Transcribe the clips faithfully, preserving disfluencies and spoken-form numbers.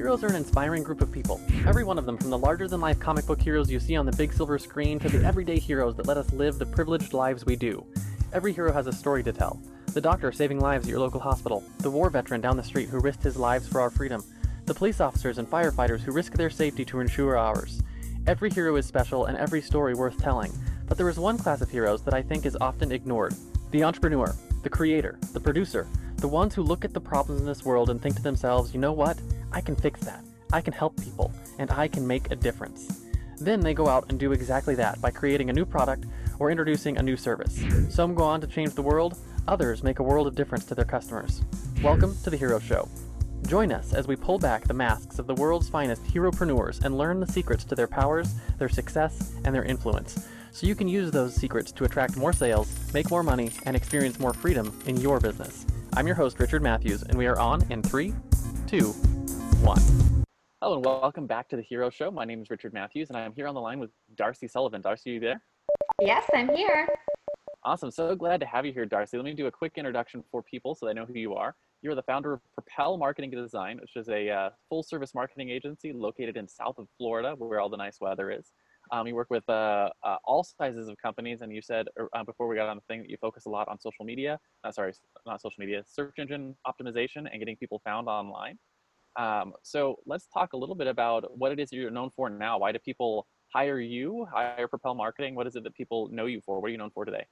Heroes are an inspiring group of people. Every one of them, from the larger-than-life comic book heroes you see on the big silver screen to the everyday heroes that let us live the privileged lives we do. Every hero has a story to tell. The doctor saving lives at your local hospital, the war veteran down the street who risked his lives for our freedom, the police officers and firefighters who risk their safety to ensure ours. Every hero is special and every story worth telling, but there is one class of heroes that I think is often ignored. The entrepreneur, the creator, the producer, the ones who look at the problems in this world and think to themselves, you know what? I can fix that. I can help people, and I can make a difference. Then they go out and do exactly that by creating a new product or introducing a new service. Some go on to change the world, others make a world of difference to their customers. Welcome to The Hero Show. Join us as we pull back the masks of the world's finest heropreneurs and learn the secrets to their powers, their success, and their influence, so you can use those secrets to attract more sales, make more money, and experience more freedom in your business. I'm your host, Richard Matthews, and we are on in three, two, one. Hello, and welcome back to The Hero Show. My name is Richard Matthews, and I am here on the line with Darcy Sullivan. Darcy, are you there? Yes, I'm here. Awesome. So glad to have you here, Darcy. Let me do a quick introduction for people so they know who you are. You're the founder of Propel Marketing and Design, which is a uh, full-service marketing agency located in south of Florida, where all the nice weather is. Um, you work with uh, uh, all sizes of companies, and you said uh, before we got on the thing that you focus a lot on social media, uh, sorry, not social media, search engine optimization and getting people found online. Um, so let's talk a little bit about what it is you're known for now. Why do people hire you, hire Propel Marketing? What is it that people know you for? What are you known for today?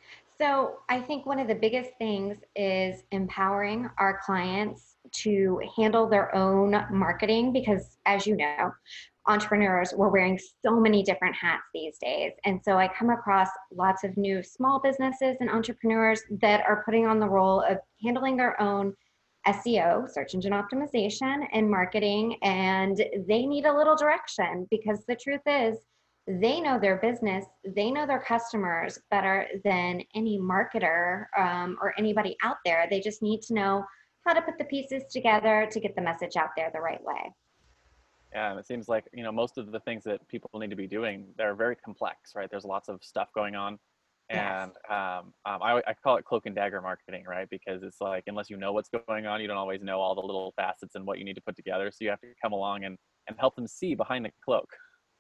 So I think one of the biggest things is empowering our clients to handle their own marketing because, as you know, entrepreneurs, we're wearing so many different hats these days. And so I come across lots of new small businesses and entrepreneurs that are putting on the role of handling their own S E O, search engine optimization, and marketing, and they need a little direction because the truth is, they know their business, they know their customers better than any marketer um, or anybody out there. They just need to know how to put the pieces together to get the message out there the right way. Yeah, and it seems like, you know, most of the things that people need to be doing, they're very complex, right? There's lots of stuff going on. And Yes. um, um, I, I call it cloak and dagger marketing, right? Because it's like, unless you know what's going on, you don't always know all the little facets and what you need to put together. So you have to come along and, and help them see behind the cloak.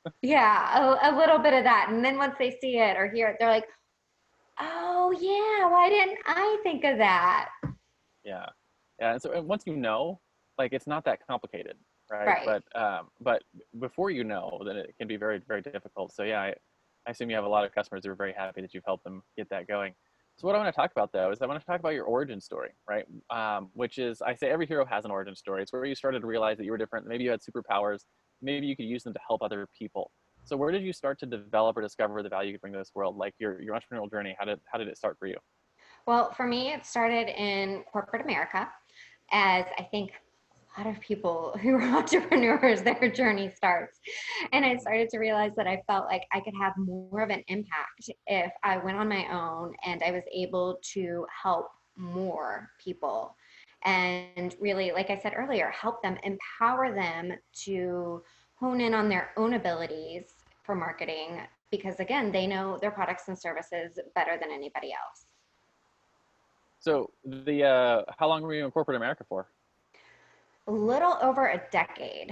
Yeah, a, a little bit of that. And then once they see it or hear it, they're like, oh yeah, why didn't I think of that? Yeah. Yeah. And so and once you know, like, it's not that complicated, right? Right. But um, but before you know, then it can be very, very difficult. So yeah, I, I assume you have a lot of customers who are very happy that you've helped them get that going. So what I want to talk about, though, is I want to talk about your origin story, right? Um, which is, I say every hero has an origin story. It's where you started to realize that you were different. Maybe you had superpowers. Maybe you could use them to help other people. So where did you start to develop or discover the value you could bring to this world? Like your, your entrepreneurial journey, how did, how did it start for you? Well, for me, it started in corporate America, as I think a lot of people who are entrepreneurs, their journey starts. And I started to realize that I felt like I could have more of an impact if I went on my own and I was able to help more people. And really, like I said earlier, help them, empower them to hone in on their own abilities for marketing because, again, they know their products and services better than anybody else. So the uh, how long were you in corporate America for? A little over a decade.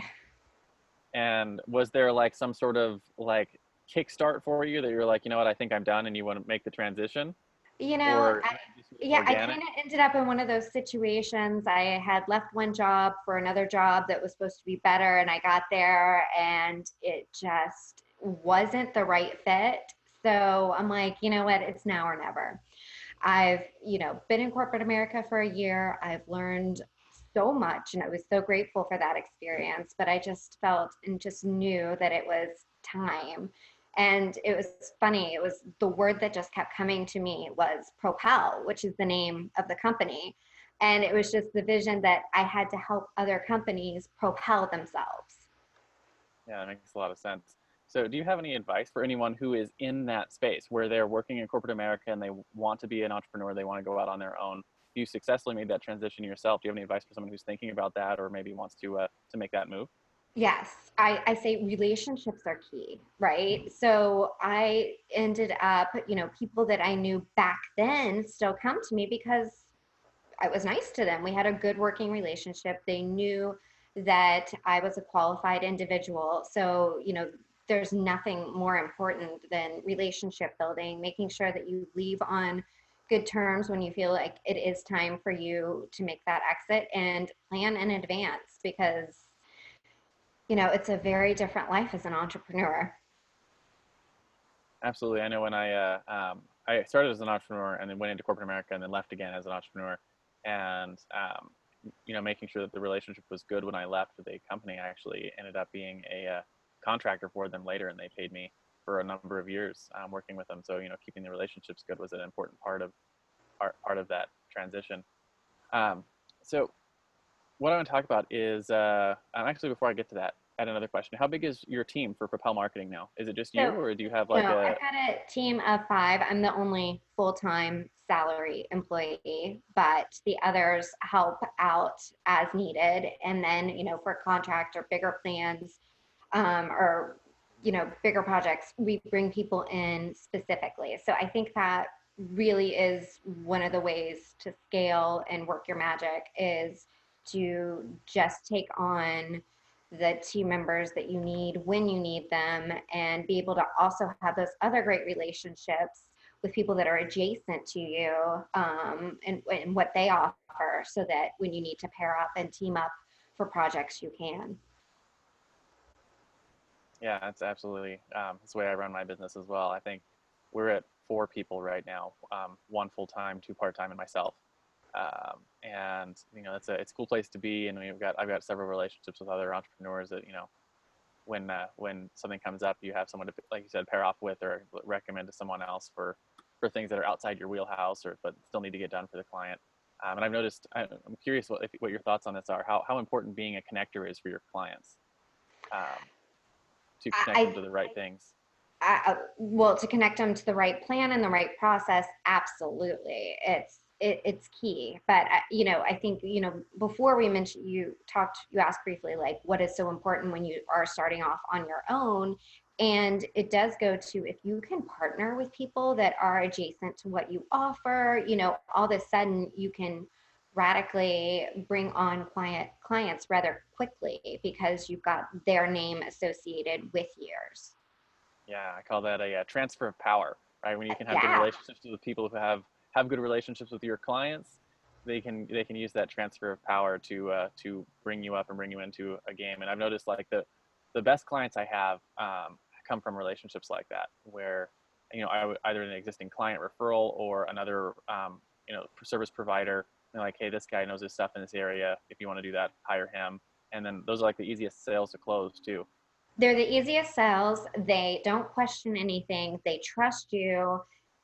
And was there like some sort of like kickstart for you that you're like, you know what, I think I'm done, and you want to make the transition, You know, or I, just yeah, I organic? kind of ended up in one of those situations. I had left one job for another job that was supposed to be better, and I got there and it just wasn't the right fit. So I'm like, you know what, it's now or never. I've, you know, been in corporate America for a year. I've learned so much and I was so grateful for that experience, but I just felt and just knew that it was time. And it was funny. It was the word that just kept coming to me was Propel, which is the name of the company. And it was just the vision that I had to help other companies propel themselves. Yeah, that makes a lot of sense. So do you have any advice for anyone who is in that space where they're working in corporate America and they want to be an entrepreneur, they want to go out on their own? You successfully made that transition yourself. Do you have any advice for someone who's thinking about that or maybe wants to uh, to make that move? Yes, I, I say relationships are key, right? So I ended up, you know, people that I knew back then still come to me because I was nice to them. We had a good working relationship. They knew that I was a qualified individual. So, you know, there's nothing more important than relationship building, making sure that you leave on good terms when you feel like it is time for you to make that exit, and plan in advance, because, you know, it's a very different life as an entrepreneur. Absolutely. I know when I uh, um, I started as an entrepreneur and then went into corporate America and then left again as an entrepreneur, and um, you know, making sure that the relationship was good when I left the company. I actually ended up being a uh, contractor for them later, and they paid me for a number of years um, working with them. So you know, keeping the relationships good was an important part of part, part of that transition. Um, so what I want to talk about is uh, um, actually before I get to that, I had another question. How big is your team for Propel Marketing now? Is it just you, So, or do you have no, like a? I've got a team of five. I'm the only full-time salary employee, but the others help out as needed. And then, you know, for contract or bigger plans, um, or, you know, bigger projects, we bring people in specifically. So I think that really is one of the ways to scale and work your magic, is to just take on the team members that you need when you need them, and be able to also have those other great relationships with people that are adjacent to you, um, and, and what they offer, so that when you need to pair up and team up for projects, you can. Yeah, that's absolutely um, that's the way I run my business as well. I think we're at four people right now, um, one full time, two part time, and myself. Um, and you know, it's a it's a cool place to be. And we've got I've got several relationships with other entrepreneurs that, you know, when uh, when something comes up, you have someone to, like you said, pair off with or recommend to someone else for for things that are outside your wheelhouse or but still need to get done for the client. Um, and I've noticed, I'm curious what, if, what your thoughts on this are. How how important being a connector is for your clients, um, to connect them I, to the right things. I, uh, well, to connect them to the right plan and the right process, absolutely. It's it, it's key. But uh, you know, I think, you know, before we mentioned, you talked, you asked briefly, like, what is so important when you are starting off on your own, and it does go to, if you can partner with people that are adjacent to what you offer, you know, all of a sudden you can radically bring on client clients rather quickly, because you've got their name associated with yours. Yeah, I call that a, uh transfer of power, right? When you can have good Yeah. relationships with people who have have good relationships with your clients, they can they can use that transfer of power to uh, to bring you up and bring you into a game. And I've noticed like the the best clients I have um, come from relationships like that, where you know I, either an existing client referral or another um, you know service provider. They're like, hey, this guy knows his stuff in this area. If you want to do that, hire him. And then those are like the easiest sales to close too. They're the easiest sales. They don't question anything. They trust you,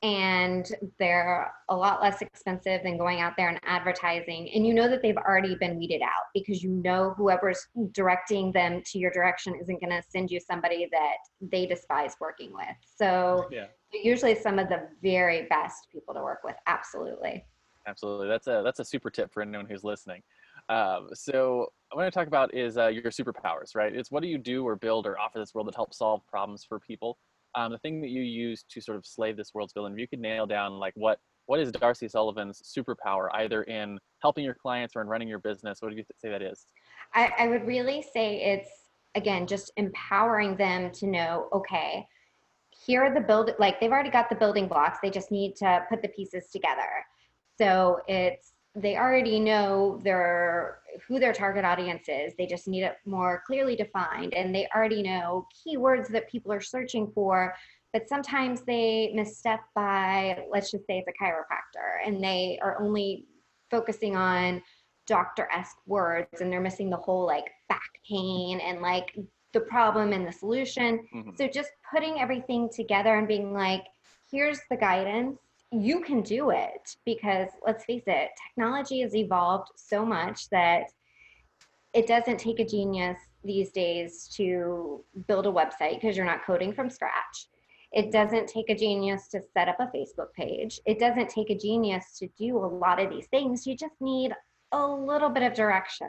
and they're a lot less expensive than going out there and advertising. And you know that they've already been weeded out, because you know whoever's directing them to your direction isn't going to send you somebody that they despise working with. So Yeah. they're usually some of the very best people to work with. Absolutely. Absolutely. That's a that's a super tip for anyone who's listening. Um, so what I want to talk about is uh, your superpowers, right? It's what do you do or build or offer this world that helps solve problems for people? Um, the thing that you use to sort of slay this world's villain. If you could nail down like what what is Darcy Sullivan's superpower, either in helping your clients or in running your business, what do you th- say that is? I, I would really say it's, again, just empowering them to know, okay, here are the build, like, they've already got the building blocks, they just need to put the pieces together. So it's, they already know their, who their target audience is, they just need it more clearly defined, and they already know keywords that people are searching for. But sometimes they misstep by, let's just say it's a chiropractor, and they are only focusing on doctor-esque words, and they're missing the whole like back pain and like the problem and the solution. Mm-hmm. So just putting everything together and being like, here's the guidance, you can do it. Because let's face it, technology has evolved so much that it doesn't take a genius these days to build a website, because you're not coding from scratch. It doesn't take a genius to set up a Facebook page. It doesn't take a genius to do a lot of these things. You just need a little bit of direction.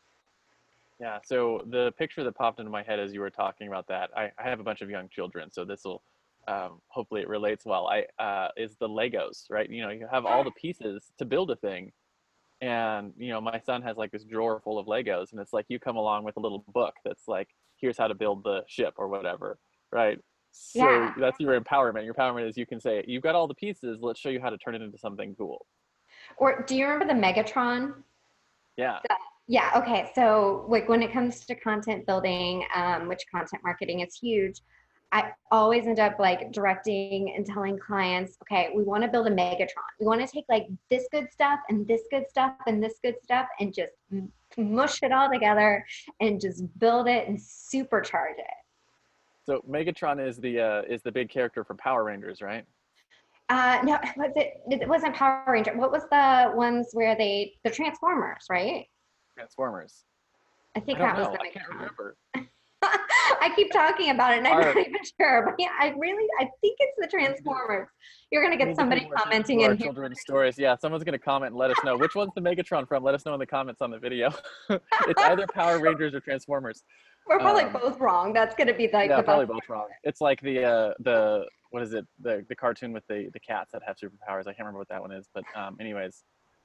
Yeah. So the picture that popped into my head as you were talking about that, I, I have a bunch of young children, so this will um, hopefully it relates well. I uh, is the Legos, right? You know, you have all the pieces to build a thing, And, you know, my son has like this drawer full of Legos, and it's like you come along with a little book that's like, here's how to build the ship or whatever, right? So Yeah. that's your empowerment. Your empowerment is you can say, you've got all the pieces, let's show you how to turn it into something cool. Or do you remember the Megatron? Yeah. The- yeah. Okay. So like when it comes to content building, um, which content marketing is huge, I always end up like directing and telling clients, okay, we want to build a Megatron. We want to take like this good stuff and this good stuff and this good stuff and just mush it all together and just build it and supercharge it. So Megatron is the uh, is the big character from Power Rangers, right? Uh, no, was it? It wasn't Power Ranger. What was the ones where they the Transformers, right? Transformers. I think I don't that was know. the I can't Megatron. remember. I keep talking about it and I'm Our, not even sure, but yeah, I really I think it's the Transformers. You're gonna we get need to pay somebody more attention commenting to our in here. children's stories. Yeah, someone's gonna comment and let us know which one's the Megatron from. Let us know in the comments on the video. It's either Power Rangers or Transformers. We're probably Um, both wrong. That's gonna be like yeah, the probably best. both wrong. It's like the uh, the what is it? The the cartoon with the the cats that have superpowers. I can't remember what that one is, but um, anyways.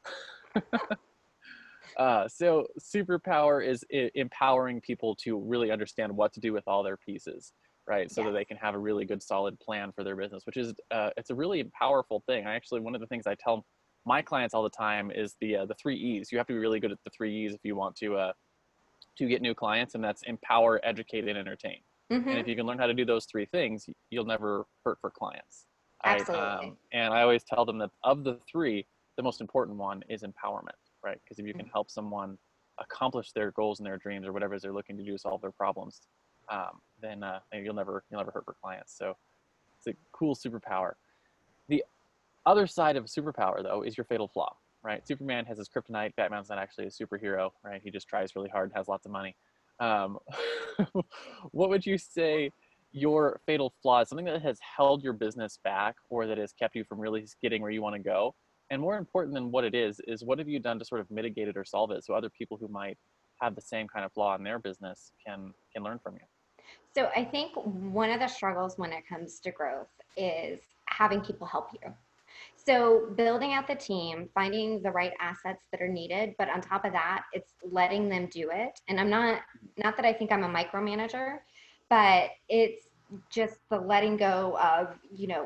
Uh, so superpower is I- empowering people to really understand what to do with all their pieces, right? So Yes. that they can have a really good, solid plan for their business, which is uh, it's a really powerful thing. I actually one of the things I tell my clients all the time is the uh, the three E's. You have to be really good at the three E's if you want to uh, to get new clients, and that's empower, educate, and entertain. Mm-hmm. And if you can learn how to do those three things, you'll never hurt for clients. Right? Absolutely. Um, and I always tell them that of the three, the most important one is empowerment, right? Because if you can help someone accomplish their goals and their dreams or whatever it is they're looking to do to solve their problems, um, then uh, you'll never you'll never hurt for clients. So it's a cool superpower. The other side of a superpower, though, is your fatal flaw, right? Superman has his kryptonite. Batman's not actually a superhero, right? He just tries really hard and has lots of money. Um, what would you say your fatal flaw is, something that has held your business back or that has kept you from really getting where you want to go? And more important than what it is, is what have you done to sort of mitigate it or solve it so other people who might have the same kind of flaw in their business can can learn from you? So I think one of the struggles when it comes to growth is having people help you. So building out the team, finding the right assets that are needed, but on top of that, it's letting them do it. And I'm not, not that I think I'm a micromanager, but it's just the letting go of, you know,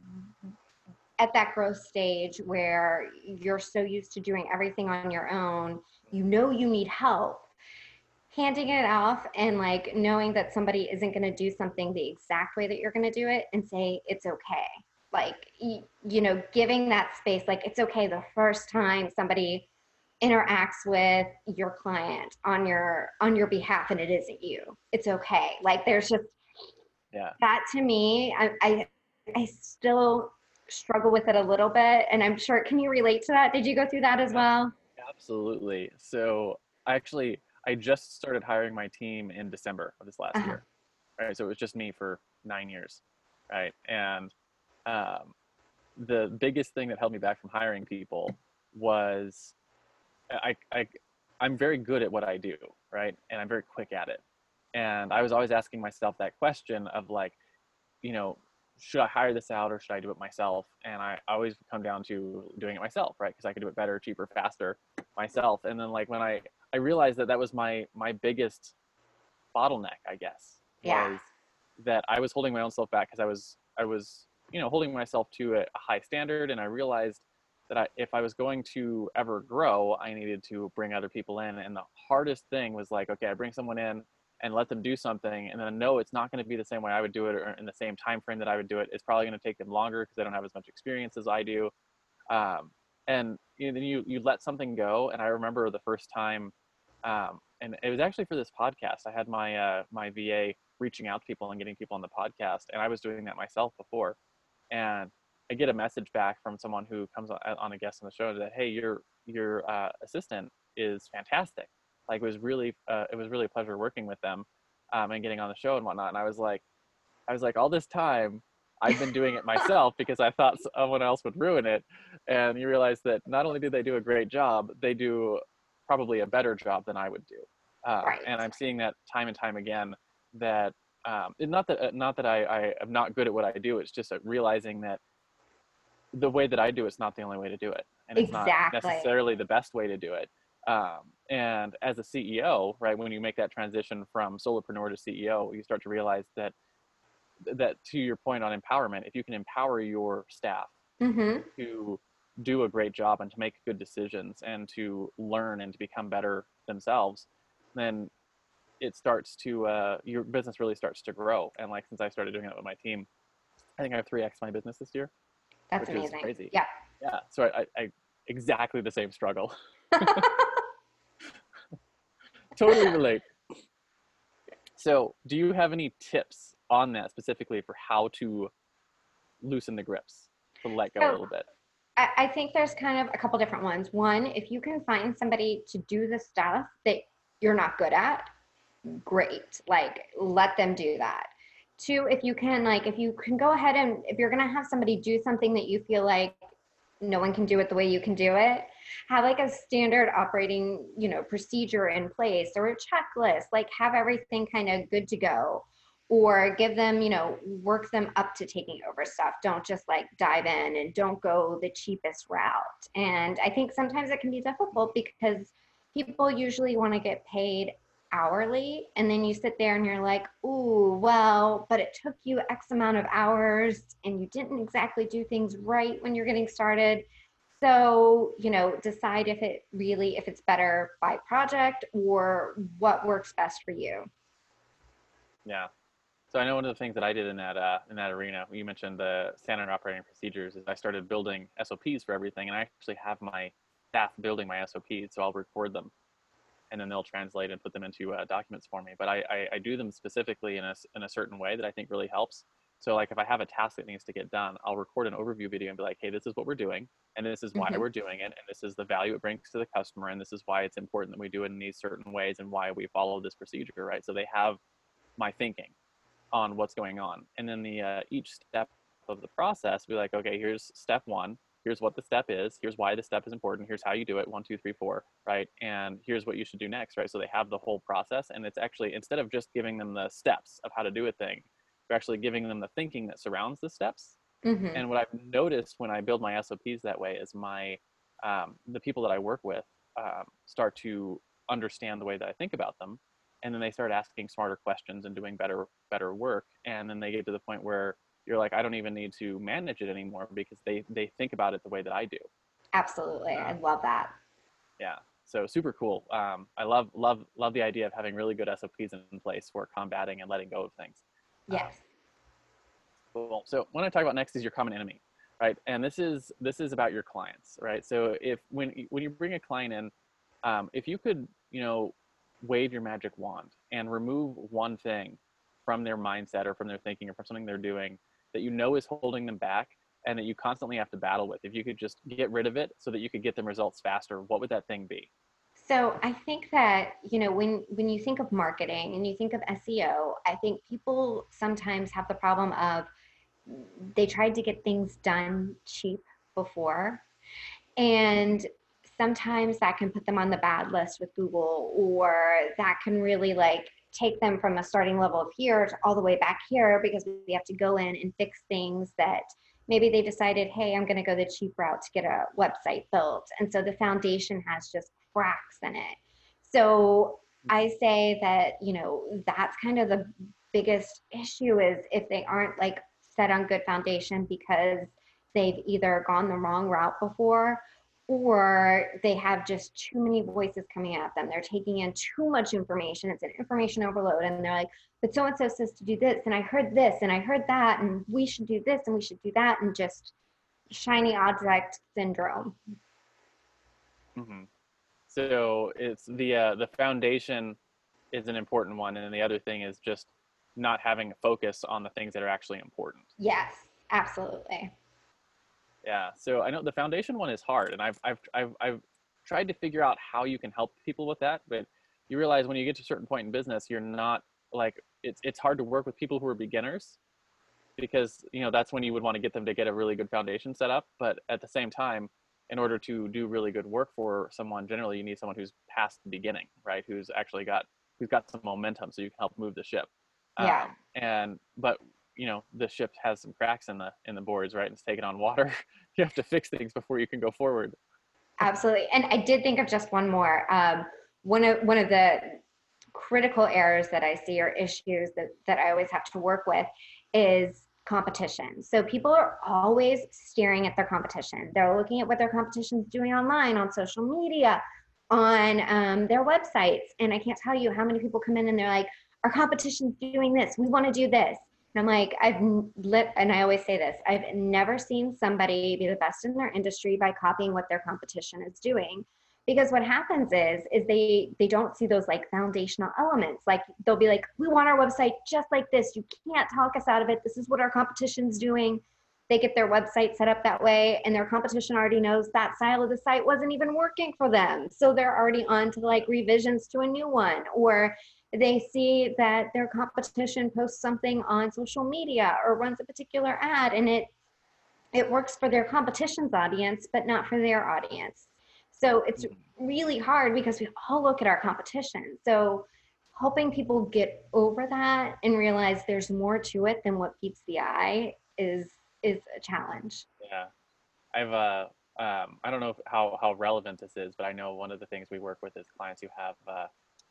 at that growth stage where you're so used to doing everything on your own, you know you need help, handing it off and like knowing that somebody isn't going to do something the exact way that you're going to do it and say it's okay. Like, you, you know, giving that space, like it's okay the first time somebody interacts with your client on your on your behalf and it isn't you. It's okay. Like there's just Yeah. that to me, I, I I still struggle with it a little bit, and I'm sure, can you relate to that? Did you go through that as well? Absolutely. So I actually, I just started hiring my team in December of this last Uh-huh. year. Right. So it was just me for nine years. Right. And um, the biggest thing that held me back from hiring people was I, I, I'm very good at what I do. Right. And I'm very quick at it. And I was always asking myself that question of like, you know, should I hire this out or should I do it myself? And I always come down to doing it myself, right? Because I could do it better, cheaper, faster myself. And then like when I, I realized that that was my, my biggest bottleneck, I guess, Yeah. was that I was holding my own self back because I was, I was, you know, holding myself to a, a high standard. And I realized that I, if I was going to ever grow, I needed to bring other people in. And the hardest thing was like, okay, I bring someone in and let them do something, and then I know it's not going to be the same way I would do it or in the same time frame that I would do it. It's probably going to take them longer because they don't have as much experience as I do. Um, and you know, then you you let something go. And I remember the first time, um, and it was actually for this podcast. I had my uh, my V A reaching out to people and getting people on the podcast, and I was doing that myself before. And I get a message back from someone who comes on, on a guest on the show that, hey, your your uh, assistant is fantastic. Like it was really, uh, it was really a pleasure working with them, um, and getting on the show and whatnot. And I was like, I was like, all this time I've been doing it myself because I thought someone else would ruin it. And you realize that not only do they do a great job, they do probably a better job than I would do. Um, Right. And I'm seeing that time and time again. That um, not that uh, not that I, I am not good at what I do. It's just uh, realizing that the way that I do it's not the only way to do it. and it's not Exactly. necessarily the best way to do it. Um, and as a C E O, right, when you make that transition from solopreneur to C E O, you start to realize that that to your point on empowerment, if you can empower your staff Mm-hmm. to do a great job and to make good decisions and to learn and to become better themselves, then it starts to uh, your business really starts to grow. And like since I started doing it with my team, I think I have three x my business this year, That's which is amazing. crazy. Yeah. Yeah. So I, I, I exactly the same struggle. Totally relate. So do you have any tips on that specifically for how to loosen the grips, to let go a So little bit? I, I think there's kind of a couple different ones. One, if you can find somebody to do the stuff that you're not good at, great. Like, let them do that. Two, if you can, like, if you can go ahead and if you're going to have somebody do something that you feel like no one can do it the way you can do it, have like a standard operating, you know, procedure in place or a checklist, like have everything kind of good to go, or give them, you know, work them up to taking over stuff. Don't just like dive in, and don't go the cheapest route. And I think sometimes it can be difficult because people usually want to get paid hourly, and then you sit there and you're like, ooh, well, but it took you X amount of hours and you didn't exactly do things right when you're getting started. So, you know, decide if it really, if it's better by project or what works best for you. Yeah. So I know one of the things that I did in that uh, in that arena, you mentioned the standard operating procedures, is I started building S O Ps for everything, and I actually have my staff building my S O Ps, so I'll record them, and then they'll translate and put them into uh, documents for me. But I, I, I do them specifically in a, in a certain way that I think really helps. So like if I have a task that needs to get done, I'll record an overview video and be like, hey, this is what we're doing, and this is why Mm-hmm. we're doing it, and this is the value it brings to the customer, and this is why it's important that we do it in these certain ways, and why we follow this procedure, right? So they have my thinking on what's going on. And then the uh, each step of the process, be like, okay, here's step one. Here's what the step is. Here's why the step is important. Here's how you do it. One, two, three, four, right? And here's what you should do next, right? So they have the whole process, and it's actually, instead of just giving them the steps of how to do a thing, you're actually giving them the thinking that surrounds the steps. Mm-hmm. And what I've noticed when I build my S O Ps that way is my um, the people that I work with um, start to understand the way that I think about them, and then they start asking smarter questions and doing better better work, and then they get to the point where you're like, I don't even need to manage it anymore because they they think about it the way that I do. Absolutely. I Um, love that. yeah, so super cool. Um, I love love love the idea of having really good S O Ps in place for combating and letting go of things. Um, Yes. Cool. So what I talk about next is your common enemy, right? And this is this is about your clients, right? So if when when you bring a client in, um, if you could, you know, wave your magic wand and remove one thing from their mindset or from their thinking or from something they're doing that you know is holding them back and that you constantly have to battle with, if you could just get rid of it so that you could get them results faster, what would that thing be? So I think that, you know, when when you think of marketing and you think of S E O, I think people sometimes have the problem of they tried to get things done cheap before, and sometimes that can put them on the bad list with Google, or that can really like take them from a starting level of here to all the way back here, because we have to go in and fix things that maybe they decided, hey, I'm going to go the cheap route to get a website built, and so the foundation has just cracks in it. So I say that, you know, that's kind of the biggest issue, is if they aren't like set on good foundation because they've either gone the wrong route before, or they have just too many voices coming at them. They're taking in too much information. It's an information overload. And they're like, but so and so says to do this, and I heard this, and I heard that, and we should do this, and we should do that, and just shiny object syndrome. Mm-hmm. So it's the uh, the foundation is an important one, and then the other thing is just not having a focus on the things that are actually important. Yes, absolutely. Yeah. So I know the foundation one is hard, and I've I've I've I've tried to figure out how you can help people with that, but you realize when you get to a certain point in business, you're not like it's it's hard to work with people who are beginners, because you know that's when you would want to get them to get a really good foundation set up. But at the same time, in order to do really good work for someone, generally you need someone who's past the beginning, right? Who's actually got who's got some momentum, so you can help move the ship. Yeah. Um, and but you know the ship has some cracks in the in the boards, right? And it's taking on water. You have to fix things before you can go forward. Absolutely. And I did think of just one more. Um, one of one of the critical errors that I see or issues that, that I always have to work with is competition. So people are always staring at their competition. They're looking at what their competition is doing online, on social media, on um, their websites. And I can't tell you how many people come in and they're like, our competition's doing this. We want to do this. And I'm like, I've lit, and I always say this, I've never seen somebody be the best in their industry by copying what their competition is doing. Because what happens is, is they, they don't see those like foundational elements. Like they'll be like, we want our website just like this. You can't talk us out of it. This is what our competition's doing. They get their website set up that way and their competition already knows that style of the site wasn't even working for them. So they're already on to like revisions to a new one, or they see that their competition posts something on social media or runs a particular ad and it it works for their competition's audience, but not for their audience. So it's really hard because we all look at our competition. So helping people get over that and realize there's more to it than what meets the eye is is a challenge. Yeah. I've, uh, um, I don't know if, how, how relevant this is, but I know one of the things we work with is clients who have uh,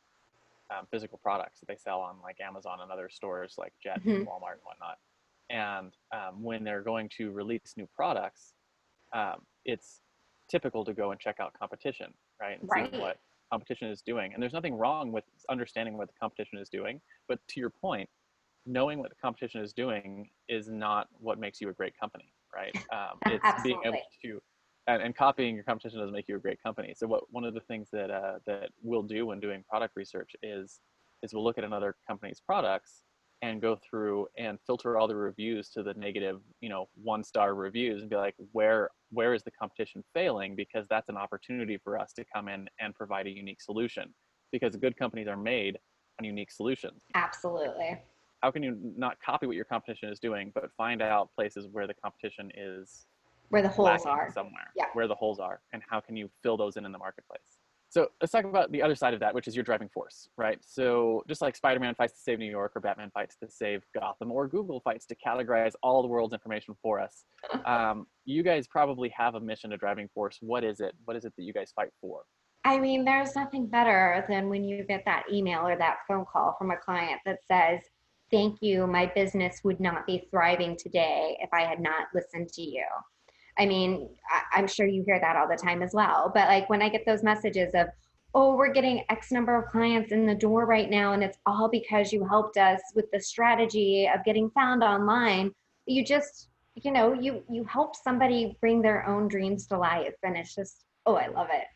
um, physical products that they sell on like Amazon and other stores like Jet Mm-hmm. and Walmart and whatnot. And um, when they're going to release new products, um, it's typical to go and check out competition, right? And Right. see what competition is doing. And there's nothing wrong with understanding what the competition is doing. But to your point, knowing what the competition is doing is not what makes you a great company, right? Um, it's Absolutely. being able to, and, and copying your competition doesn't make you a great company. So what one of the things that uh, that we'll do when doing product research is is we'll look at another company's products and go through and filter all the reviews to the negative, you know, one star reviews and be like, where where is the competition failing? Because that's an opportunity for us to come in and provide a unique solution. Because good companies are made on unique solutions. Absolutely. How can you not copy what your competition is doing, but find out places where the competition is Where the holes lacking are. somewhere, Yeah. where the holes are, and how can you fill those in in the marketplace? So let's talk about the other side of that, which is your driving force, right? So just like Spider-Man fights to save New York, or Batman fights to save Gotham, or Google fights to categorize all the world's information for us, um, you guys probably have a mission, a driving force. What is it? What is it that you guys fight for? I mean, there's nothing better than when you get that email or that phone call from a client that says, thank you, my business would not be thriving today if I had not listened to you. I mean, I, I'm sure you hear that all the time as well. But like when I get those messages of, oh, we're getting X number of clients in the door right now, and it's all because you helped us with the strategy of getting found online. You just, you know, you you help somebody bring their own dreams to life, and it's just, oh, I love it.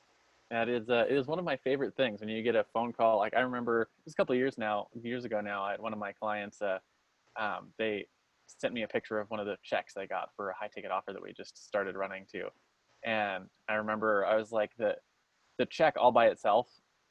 That is, uh, it is one of my favorite things when you get a phone call. Like I remember it was a couple of years now, years ago now, I had one of my clients, uh, um, they sent me a picture of one of the checks they got for a high ticket offer that we just started running to. And I remember I was like, the, the check all by itself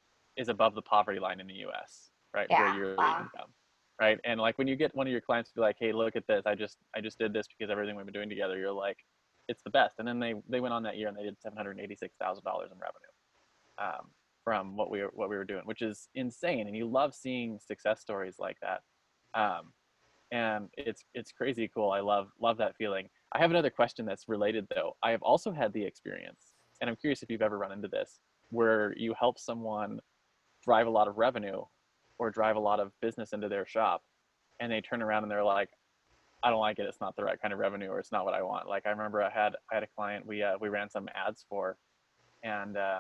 is above the poverty line in the U S, right? For a Yeah. yearly Wow. income. Right. And like when you get one of your clients to be like, hey, look at this. I just, I just did this because everything we've been doing together, you're like, it's the best. And then they, they went on that year and they did seven hundred eighty-six thousand dollars in revenue. Um, from what we were what we were doing, which is insane. And you love seeing success stories like that. Um, and it's it's crazy cool. I love love that feeling. I have another question that's related though. I have also had the experience, and I'm curious if you've ever run into this, where you help someone drive a lot of revenue or drive a lot of business into their shop, and they turn around and they're like, I don't like it. It's not the right kind of revenue, or it's not what I want. Like I remember I had I had a client we uh, we ran some ads for, and uh,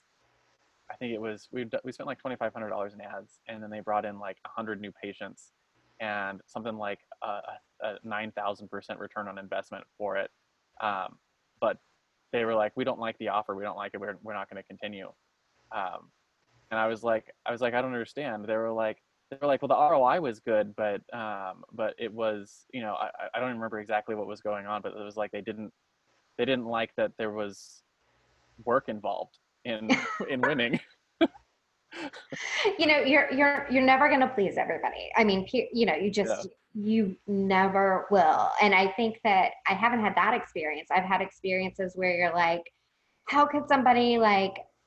I think it was, we we spent like twenty-five hundred dollars in ads, and then they brought in like one hundred new patients and something like a, a nine thousand percent return on investment for it. Um, but they were like, we don't like the offer. We don't like it. We're, we're not going to continue. Um, and I was like, I was like, I don't understand. They were like, they were like, well, the R O I was good, but, um, but it was, you know, I, I don't remember exactly what was going on, but it was like, they didn't, they didn't like that there was work involved in in winning. You know, you're you're you're never going to please everybody. I mean, you know, you just yeah. you never will. And I think that I haven't had that experience. I've had experiences where you're like, how could somebody like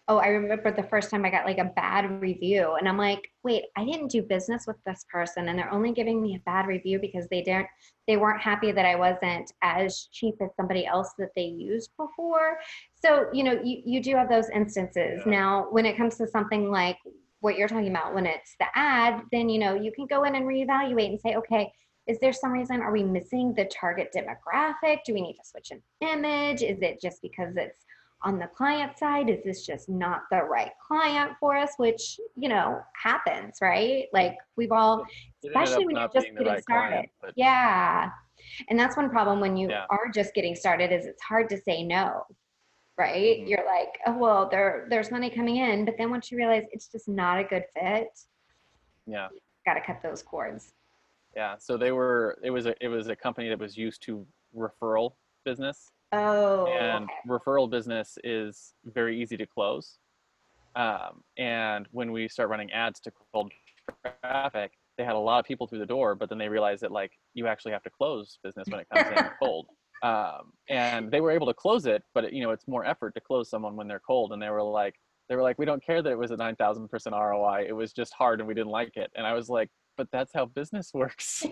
Oh, I remember the first time I got like a bad review and I'm like, wait, I didn't do business with this person and they're only giving me a bad review because they didn't, they weren't happy that I wasn't as cheap as somebody else that they used before. So, you know, you, you do have those instances. Yeah. Now, when it comes to something like what you're talking about, when it's the ad, then, you know, you can go in and reevaluate and say, okay, is there some reason, are we missing the target demographic? Do we need to switch an image? Is it just because it's on the client side? Is this just not the right client for us? Which, you know, happens, right? Like we've all, It ended especially up when you're not just being the getting right started. client, but Yeah. And that's one problem when you yeah. are just getting started is it's hard to say no, right? Mhm. You're like, oh, well, there, there's money coming in. But then once you realize it's just not a good fit, Yeah. got to cut those cords. Yeah. So they were, it was a, it was a company that was used to referral business, Oh, and okay. referral business is very easy to close. Um, and when we start running ads to cold traffic, they had a lot of people through the door, but then they realized that like you actually have to close business when it comes in cold. Um, and they were able to close it, but it, you know, it's more effort to close someone when they're cold. And they were like, they were like, we don't care that it was a nine thousand percent R O I. It was just hard and we didn't like it. And I was like, but that's how business works.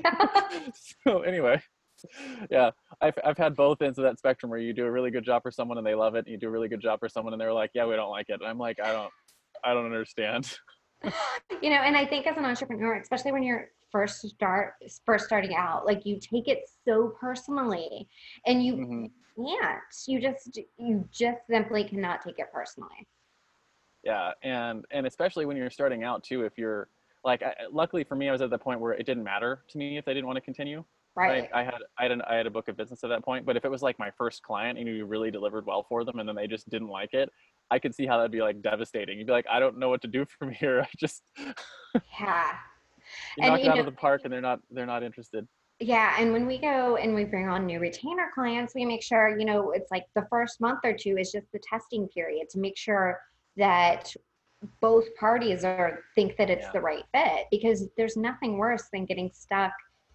So anyway, yeah, I've, I've had both ends of that spectrum where you do a really good job for someone and they love it. And you do a really good job for someone and they're like, yeah, we don't like it. And I'm like, I don't, I don't understand. You know, and I think as an entrepreneur, especially when you're first start first starting out, like you take it so personally and you Hmm. can't. You just you just simply cannot take it personally. Yeah, and and especially when you're starting out too, if you're like, I, luckily for me, I was at the point where it didn't matter to me if they didn't want to continue. Right, Right. I had I had an, I had a book of business at that point, but if it was like my first client and you really delivered well for them, and then they just didn't like it, I could see how that'd be like devastating. You'd be like, I don't know what to do from here. I just Yeah. you And knock it you out know, of the park, and they're not they're not interested. yeah, and when we go and we bring on new retainer clients, we make sure, you know, it's like the first month or two is just the testing period to make sure that both parties are think that it's Yeah, the right fit because there's nothing worse than getting stuck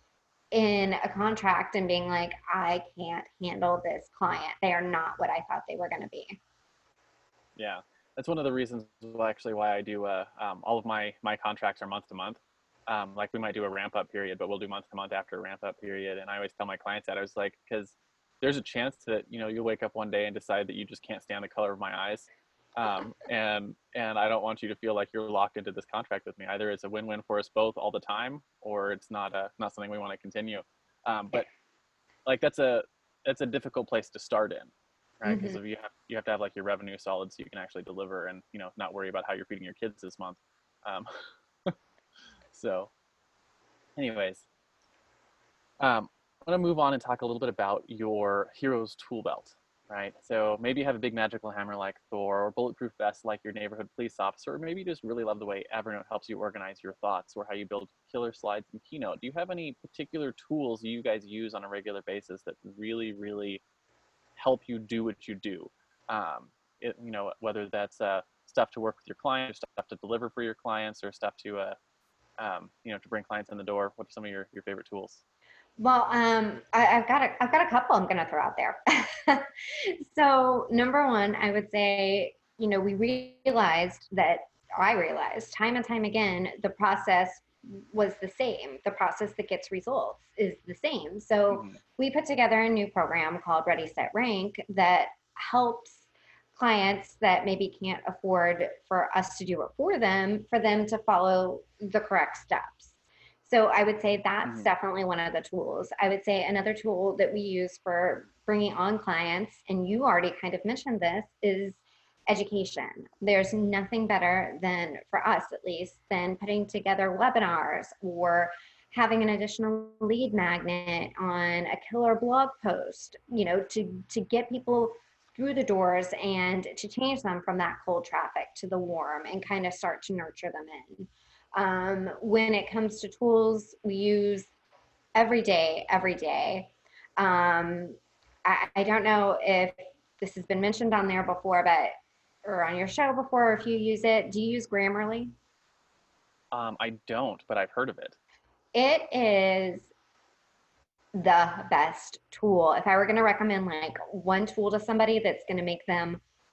in a contract and being like, I can't handle this client. They are not what I thought they were going to be. yeah. That's one of the reasons, well, actually, why I do uh, um, all of my my contracts are month to month. Um, like we might do a ramp up period, but we'll do month to month after a ramp up period. And I always tell my clients that I was like, because there's a chance that you know you'll wake up one day and decide that you just can't stand the color of my eyes, um, and and I don't want you to feel like you're locked into this contract with me. Either it's a win-win for us both all the time, or it's not a not something we want to continue. Um, but like that's a that's a difficult place to start in, right? Because Mm-hmm. if you have you have to have like your revenue solid so you can actually deliver and you know not worry about how you're feeding your kids this month. Um, so, anyways, um, I want to move on and talk a little bit about your hero's tool belt, right? So maybe you have a big magical hammer like Thor, or bulletproof vest like your neighborhood police officer, or maybe you just really love the way Evernote helps you organize your thoughts, or how you build killer slides in Keynote. Do you have any particular tools you guys use on a regular basis that really, really help you do what you do? Um, it, you know, whether that's uh, stuff to work with your clients, stuff to deliver for your clients, or stuff to, uh, um, you know, to bring clients in the door. What are some of your, your favorite tools? Well, um, I, I've got a, I've got a couple I'm going to throw out there. So number one, I would say, you know, we realized that I realized time and time again, the process was the same. The process that gets results is the same. So Mm-hmm. we put together a new program called Ready, Set, Rank that helps clients that maybe can't afford for us to do it for them, for them to follow the correct steps. So I would say that's Mm-hmm. definitely one of the tools. I would say another tool that we use for bringing on clients, and you already kind of mentioned this, is education. There's nothing better than, for us at least, than putting together webinars or having an additional lead magnet on a killer blog post, you know, to, to get people through the doors and to change them from that cold traffic to the warm and kind of start to nurture them in. Um, when it comes to tools, we use every day, every day. Um, I, I don't know if this has been mentioned on there before, but or on your show before, or if you use it. Do you use Grammarly? Um, I don't, but I've heard of it. It is the best tool. If I were going to recommend like one tool to somebody that's going to make them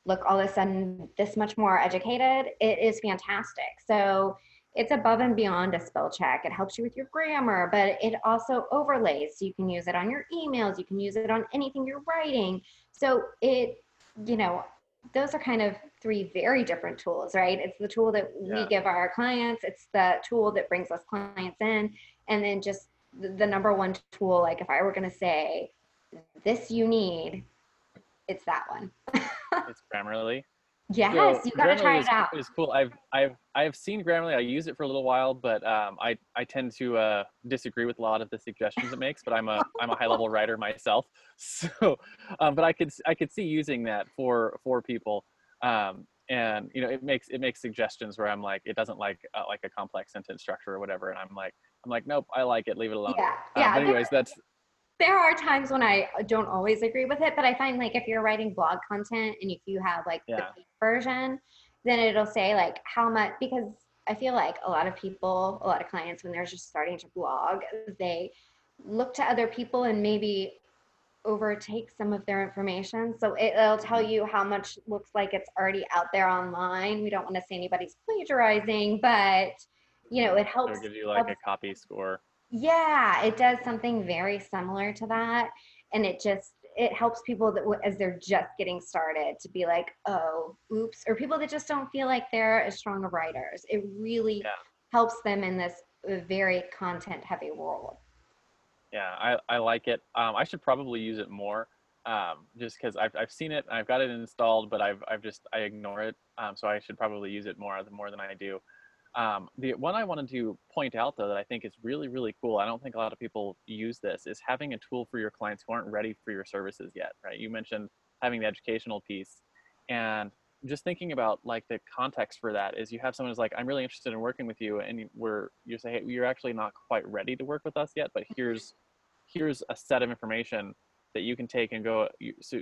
look all of a sudden this much more educated, it is fantastic. So it's above and beyond a spell check. It helps you with your grammar, but it also overlays. So you can use it on your emails. You can use it on anything you're writing. So it, you know, those are kind of three very different tools, right? It's the tool that we Yeah. give our clients. It's the tool that brings us clients in. And then just the, the number one tool, like if I were going to say this you need, it's that one. It's Grammarly. Yes, So you got to try Grammarly it is out. is cool. I've I've I've seen Grammarly. I use it for a little while, but um, I I tend to uh, disagree with a lot of the suggestions it makes. But I'm a I'm a high level writer myself, so um, but I could I could see using that for for people. Um, and you know, it makes it makes suggestions where I'm like, it doesn't like uh, like a complex sentence structure or whatever, and I'm like I'm like, nope, I like it, leave it alone. Yeah, Um, yeah. but There, anyways, that's there are times when I don't always agree with it, but I find like if you're writing blog content and if you have like the yeah paid version, then it'll say like how much, because I feel like a lot of people, a lot of clients, when they're just starting to blog, they look to other people and maybe overtake some of their information. So it, it'll tell mhm. you how much looks like it's already out there online. We don't want to say anybody's plagiarizing, but you know, it So helps it gives you like helps a copy score. yeah, it does something very similar to that. And it just, it helps people that as they're just getting started to be like, oh, oops, or people that just don't feel like they're as strong of writers. It really Yeah. helps them in this uh, very content heavy world. Yeah, I, I like it. Um, I should probably use it more, um, just because I've, I've seen it, I've got it installed, but I've, I've just, I ignore it. Um, so I should probably use it more, more than I do. Um, the one I wanted to point out though that I think is really, really cool, I don't think a lot of people use this, is having a tool for your clients who aren't ready for your services yet, right? You mentioned having the educational piece, and just thinking about like the context for that is you have someone who's like, I'm really interested in working with you, and we're you say, hey, you're actually not quite ready to work with us yet, but here's here's a set of information that you can take and go. You, so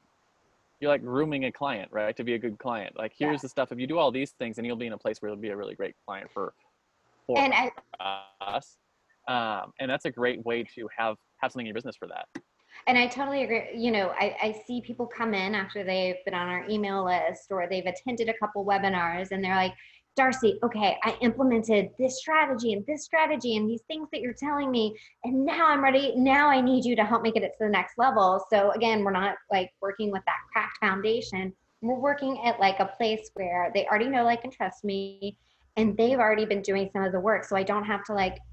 you're like grooming a client, right, to be a good client. Like, here's Yes. the stuff. If you do all these things, and you'll be in a place where you'll be a really great client for for And I, us. Um, and that's a great way to have have something in your business for that. And I totally agree. You know, I, I see people come in after they've been on our email list or they've attended a couple webinars and they're like, Darcy, okay, I implemented this strategy and this strategy and these things that you're telling me, and now I'm ready. Now I need you to help me get it to the next level. So again, we're not like working with that cracked foundation. We're working at like a place where they already know, like, and trust me, and they've already been doing some of the work. So I don't have to like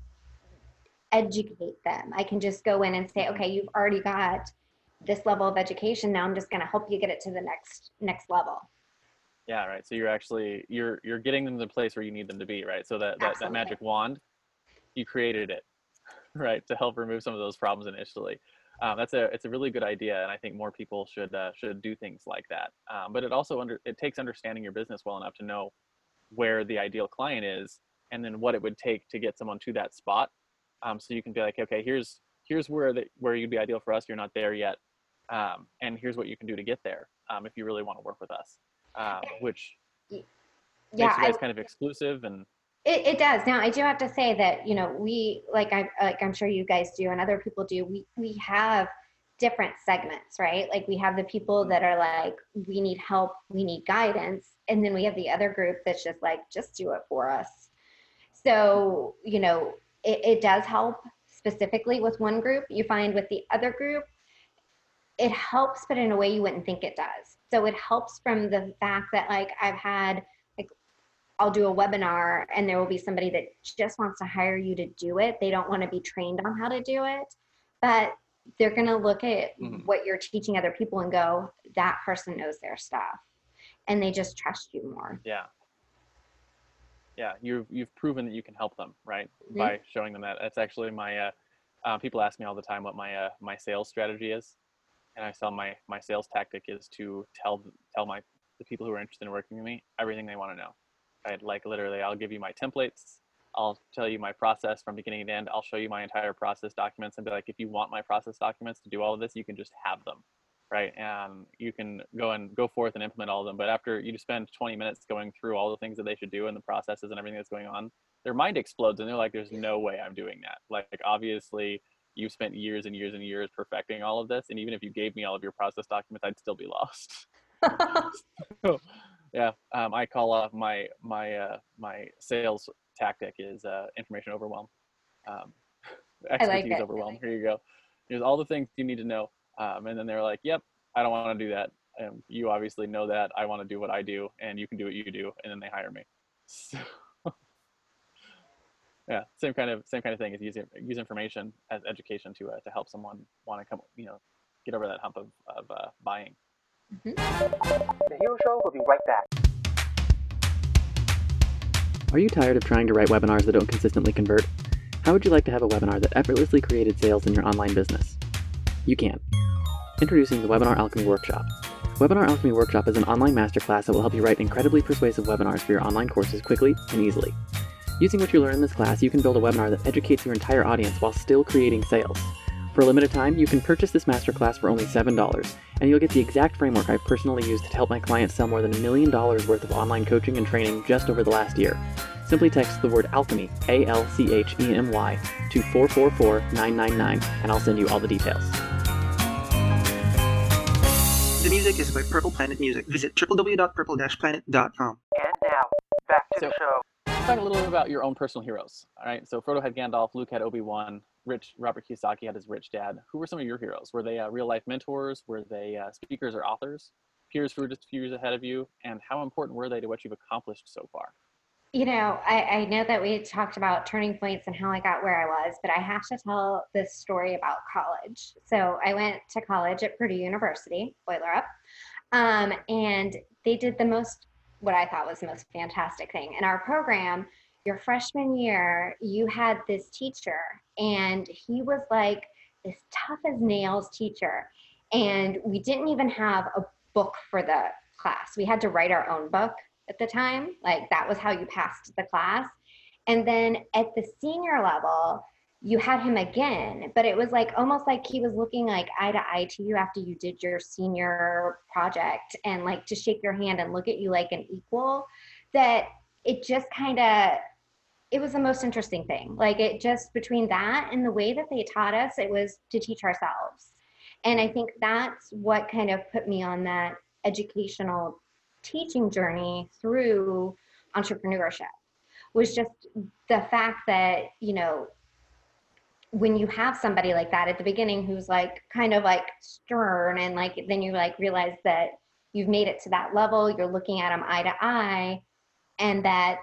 educate them. I can just go in and say, Mm-hmm. okay, you've already got this level of education. Now I'm just going to help you get it to the next next level. Yeah, right. So you're actually you're you're getting them to the place where you need them to be, right? So that that, that Absolutely. magic wand, you created it, right, to help remove some of those problems initially. Um, that's a it's a really good idea, and I think more people should uh, should do things like that. Um, but it also under it takes understanding your business well enough to know where the ideal client is, and then what it would take to get someone to that spot. Um, so you can be like, okay, here's here's where the where you'd be ideal for us. You're not there yet, um, and here's what you can do to get there um, if you really want to work with us, um, which Yeah, makes you I, guys kind of exclusive and it, it does. Now I do have to say that, you know, we, like I like I'm sure you guys do and other people do, we we have different segments, right? Like we have the people that are like, we need help, we need guidance, and then we have the other group that's just like, just do it for us. So, you know, it, it does help specifically with one group. You find with the other group, it helps, but in a way you wouldn't think it does. So it helps from the fact that like I've had, like, I'll do a webinar and there will be somebody that just wants to hire you to do it. They don't want to be trained on how to do it, but they're going to look at mm-hmm. what you're teaching other people and go, that person knows their stuff. And they just trust you more. yeah, yeah, you've you've proven that you can help them, right, Mm-hmm. by showing them that. That's actually my uh, uh, people ask me all the time what my uh, my sales strategy is, and I tell my my sales tactic is to tell tell my the people who are interested in working with me everything they want to know. Right, like literally, I'll give you my templates. I'll tell you my process from beginning to end. I'll show you my entire process documents and be like, if you want my process documents to do all of this, you can just have them, right? And you can go and go forth and implement all of them. But after you just spend twenty minutes going through all the things that they should do and the processes and everything that's going on, their mind explodes and they're like, there's no way I'm doing that. Like, obviously, you've spent years and years and years perfecting all of this. And even if you gave me all of your process documents, I'd still be lost. So, yeah, um, I call off my my uh, my sales tactic is uh, information overwhelm, um, I like expertise it. overwhelm. Here you go. Here's all the things you need to know, um, and then they're like, "Yep, I don't want to do that." And you obviously know that I want to do what I do, and you can do what you do, and then they hire me. So, yeah, same kind of same kind of thing is use use information as education to uh, to help someone want to come, you know, get over that hump of of uh, buying. Mhm. The Hero Show will be right back. Are you tired of trying to write webinars that don't consistently convert? How would you like to have a webinar that effortlessly created sales in your online business? You can. Introducing the Webinar Alchemy Workshop. Webinar Alchemy Workshop is an online masterclass that will help you write incredibly persuasive webinars for your online courses quickly and easily. Using what you learn in this class, you can build a webinar that educates your entire audience while still creating sales. For a limited time, you can purchase this masterclass for only seven dollars, and you'll get the exact framework I've personally used to help my clients sell more than a million dollars worth of online coaching and training just over the last year. Simply text the word alchemy, A L C H E M Y, to four four four nine nine nine, and I'll send you all the details. The music is by Purple Planet Music. Visit w w w dot purple dash planet dot com. And now, back to So- the show. Let's talk a little bit about your own personal heroes. All right. So Frodo had Gandalf, Luke had Obi-Wan, Rich Robert Kiyosaki had his rich dad. Who were some of your heroes? Were they uh, real life mentors? Were they uh, speakers or authors? Peers who were just a few years ahead of you? And how important were they to what you've accomplished so far? You know, I, I know that we talked about turning points and how I got where I was, but I have to tell this story about college. So I went to college at Purdue University, boiler up, um, and they did the most, what I thought was the most fantastic thing. In our program, your freshman year, you had this teacher, and he was like this tough as nails teacher. And we didn't even have a book for the class. We had to write our own book at the time. Like that was how you passed the class. And then at the senior level, you had him again, but it was like almost like he was looking like eye to eye to you after you did your senior project, and like to shake your hand and look at you like an equal. That it just kind of, it was the most interesting thing. Like it just, between that and the way that they taught us, it was to teach ourselves. And I think that's what kind of put me on that educational teaching journey through entrepreneurship, was just the fact that, you know, when you have somebody like that at the beginning who's like kind of like stern, and like then you like realize that you've made it to that level, you're looking at them eye to eye, and that,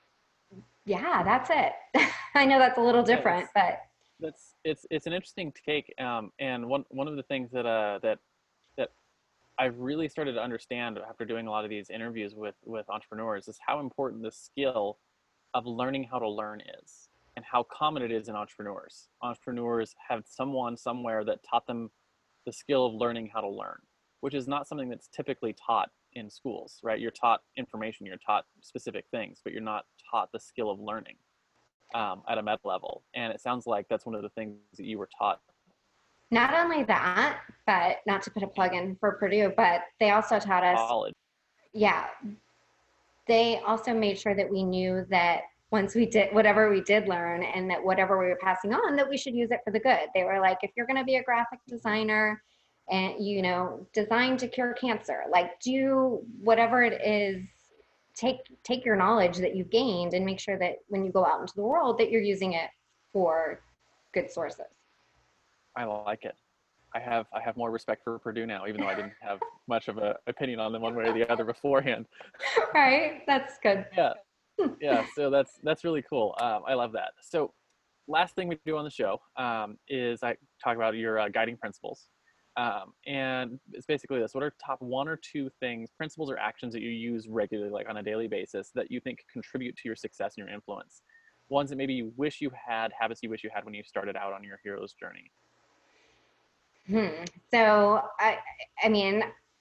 yeah, that's it. I know that's a little different, but That's it's it's an interesting take, um, and one one of the things that uh, that that I've really started to understand after doing a lot of these interviews with with entrepreneurs is how important the skill of learning how to learn is, and how common it is in entrepreneurs. Entrepreneurs have someone somewhere that taught them the skill of learning how to learn, which is not something that's typically taught in schools, right? You're taught information, you're taught specific things, but you're not taught the skill of learning um, at a meta level. And it sounds like that's one of the things that you were taught. not only that, but not to put a plug in for Purdue, but they also taught us, College. yeah, they also made sure that we knew that once we did whatever we did learn, and that whatever we were passing on, that we should use it for the good. They were like, if you're going to be a graphic designer and, you know, design to cure cancer, like do whatever it is, take take your knowledge that you've gained and make sure that when you go out into the world that you're using it for good sources. I like it. I have I have more respect for Purdue now, even though I didn't have much of an opinion on them one way or the other beforehand. Right? That's good. Yeah, yeah. So that's that's really cool. Um, I love that. So, last thing we do on the show um, is I talk about your uh, guiding principles, um, and it's basically this: what are top one or two things, principles or actions that you use regularly, like on a daily basis, that you think contribute to your success and your influence? Ones that maybe you wish you had, habits you wish you had when you started out on your hero's journey. Hmm. So I, I mean,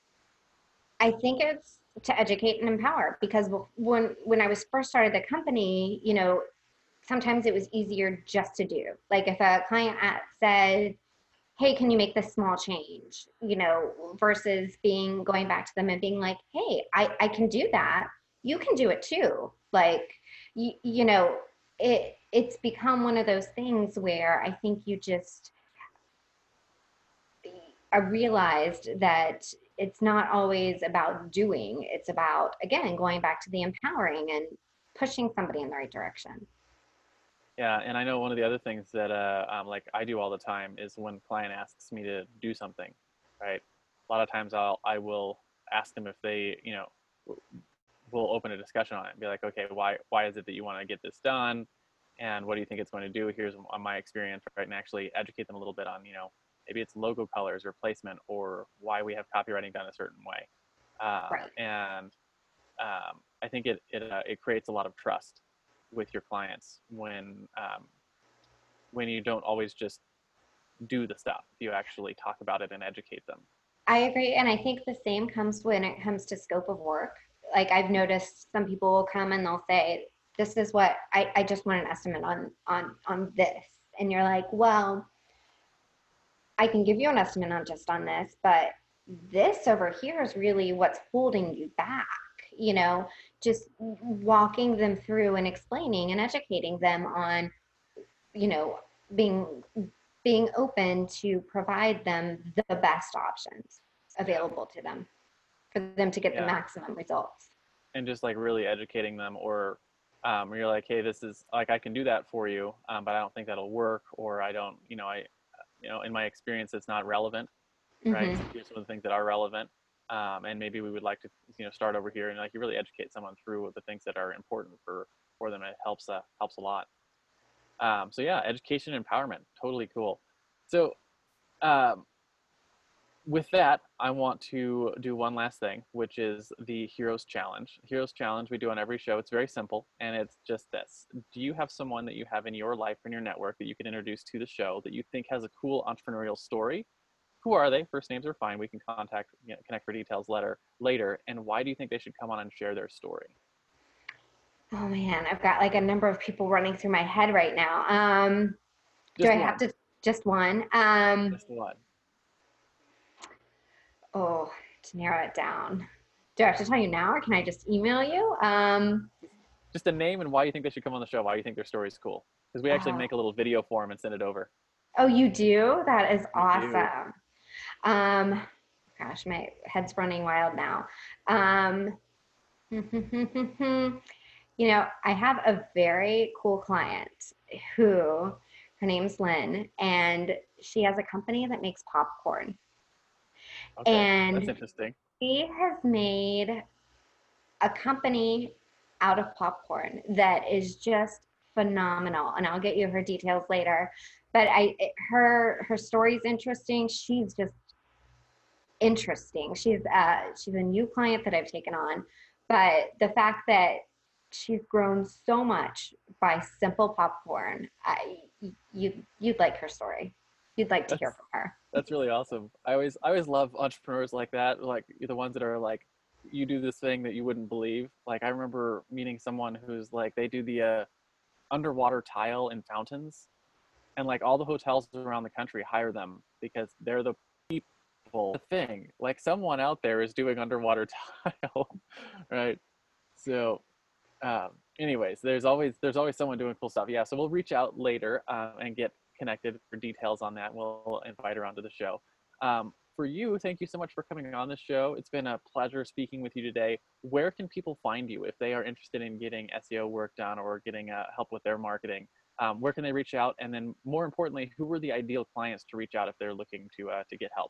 I think it's to educate and empower, because when when I was first started the company, you know, sometimes it was easier just to do. Like if a client said, "Hey, can you make this small change?" You know, versus being going back to them and being like, "Hey, I I can do that. You can do it too." Like, you you know, it it's become one of those things where I think you just, I realized that it's not always about doing. It's about, again, going back to the empowering and pushing somebody in the right direction. Yeah, and I know one of the other things that uh, um, like I do all the time is when a client asks me to do something, right? A lot of times I'll I will ask them if they, you know, w- will open a discussion on it and be like, okay, why why is it that you want to get this done, and what do you think it's going to do? Here's m- my experience, right? And actually educate them a little bit on, you know, maybe it's logo colors or placement or why we have copywriting done a certain way, um, Right. and um, I think it it uh, it creates a lot of trust with your clients when um, when you don't always just do the stuff. You actually talk about it and educate them. I agree. And I think the same comes when it comes to scope of work. Like I've noticed some people will come and they'll say, this is what I, I just want an estimate on, on, on this. And you're like, well, I can give you an estimate on just on this, but this over here is really what's holding you back. You know, just walking them through and explaining and educating them on, you know, being being open to provide them the best options available to them for them to get the Yeah. maximum results. And just like really educating them, or um, you're like, hey, this is like, I can do that for you, um, but I don't think that'll work, or I don't, you know, I, you know, in my experience, it's not relevant, right? Mhm. So here's some of the things that are relevant, um, and maybe we would like to, you know, start over here, and like you really educate someone through the things that are important for for them. It helps uh, helps a lot. Um, so yeah, education and empowerment, totally cool. So um, with that, I want to do one last thing, which is the Heroes Challenge. Heroes Challenge we do on every show. It's very simple, and it's just this. Do you have someone that you have in your life or in your network that you can introduce to the show that you think has a cool entrepreneurial story? Who are they? First names are fine. We can contact, you know, connect for details later. Later, and why do you think they should come on and share their story? Oh man, I've got like a number of people running through my head right now. Um, do Just I one. have to just one? Um, Just one. oh, to narrow it down. Do I have to tell you now, or can I just email you? Um, Just a name and why you think they should come on the show. Why you think their story is cool? Because we actually oh, make a little video for them and send it over. oh, you do? That is We do. awesome. Um, gosh, my head's running wild now. Um, you know, I have a very cool client who, her name's Lynn, and she has a company that makes popcorn. Okay, that's And interesting. she has made a company out of popcorn that is just phenomenal. And I'll get you her details later. But I, her, her story's interesting. She's just interesting. She's uh, she's a new client that I've taken on, but the fact that she's grown so much by simple popcorn, I, you you'd like her story. You'd like to hear That's from her. That's really awesome. I always I always love entrepreneurs like that, like the ones that are like, you do this thing that you wouldn't believe. Like I remember meeting someone who's like, they do the uh, underwater tile in fountains, and like all the hotels around the country hire them because they're the people, the thing. Like someone out there is doing underwater tile, right? So um, anyways, there's always there's always someone doing cool stuff. Yeah, so we'll reach out later um, and get connected for details on that. We'll invite her onto the show. Um, for you, thank you so much for coming on the show. It's been a pleasure speaking with you today. Where can people find you if they are interested in getting S E O work done or getting uh, help with their marketing? Um, where can they reach out? And then more importantly, who are the ideal clients to reach out if they're looking to uh, to get help?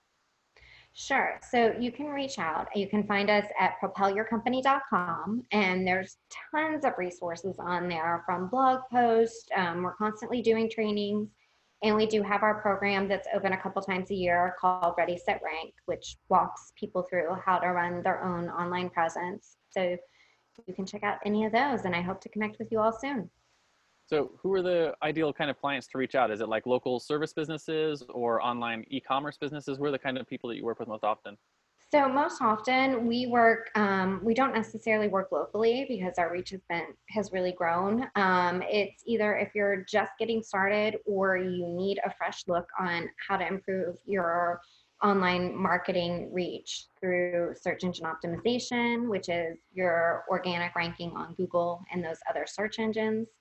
Sure. So you can reach out. You can find us at propel your company dot com, and there's tons of resources on there from blog posts. Um, we're constantly doing trainings, and we do have our program that's open a couple times a year called Ready, Set, Rank, which walks people through how to run their own online presence. So you can check out any of those, and I hope to connect with you all soon. So who are the ideal kind of clients to reach out? Is it like local service businesses or online e-commerce businesses? Who are the kind of people that you work with most often? So most often we work, um, we don't necessarily work locally because our reach has been, has really grown. Um, it's either if you're just getting started or you need a fresh look on how to improve your online marketing reach through search engine optimization, which is your organic ranking on Google and those other search engines,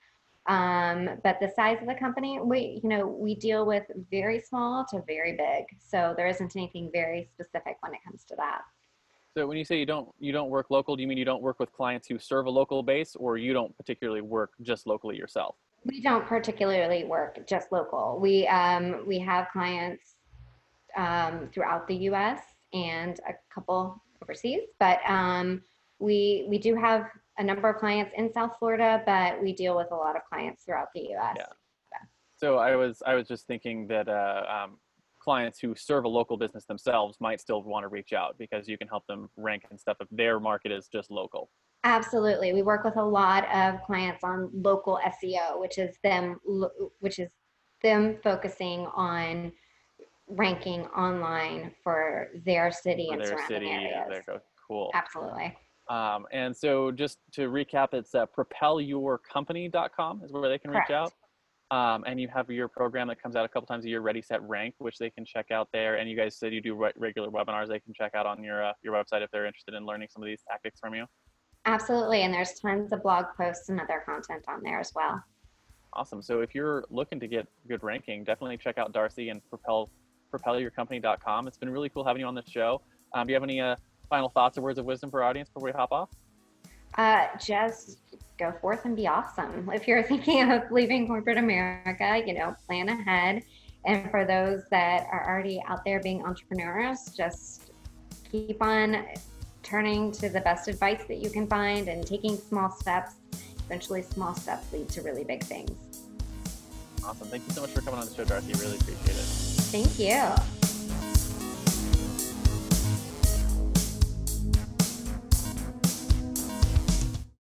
Um, but the size of the company, we, you know, we deal with very small to very big. So there isn't anything very specific when it comes to that. So when you say you don't you don't work local, do you mean you don't work with clients who serve a local base, or you don't particularly work just locally yourself? We don't particularly work just local. We um, we have clients um, throughout the U S and a couple overseas, but um, we we do have a number of clients in South Florida, but we deal with a lot of clients throughout the U S. Yeah. So I was I was just thinking that uh, um, clients who serve a local business themselves might still want to reach out because you can help them rank and stuff if their market is just local. Absolutely. We work with a lot of clients on local S E O, which is them which is them focusing on ranking online for their city For and their surrounding city, areas. there go. Cool. Absolutely. Um, and so just to recap, it's uh, propel your company dot com is where they can Correct. reach out. Um, and you have your program that comes out a couple times a year, Ready, Set, Rank, which they can check out there. And you guys said you do re- regular webinars they can check out on your uh, your website if they're interested in learning some of these tactics from you. Absolutely. And there's tons of blog posts and other content on there as well. Awesome. So if you're looking to get good ranking, definitely check out Darcy and propel propel your company dot com. It's been really cool having you on the show. Um, do you have any uh, final thoughts or words of wisdom for our audience before we hop off? Uh, just go forth and be awesome. If you're thinking of leaving corporate America, you know, plan ahead. And for those that are already out there being entrepreneurs, just keep on turning to the best advice that you can find and taking small steps. Eventually, small steps lead to really big things. Awesome. Thank you so much for coming on the show, Darcy. Really appreciate it. Thank you.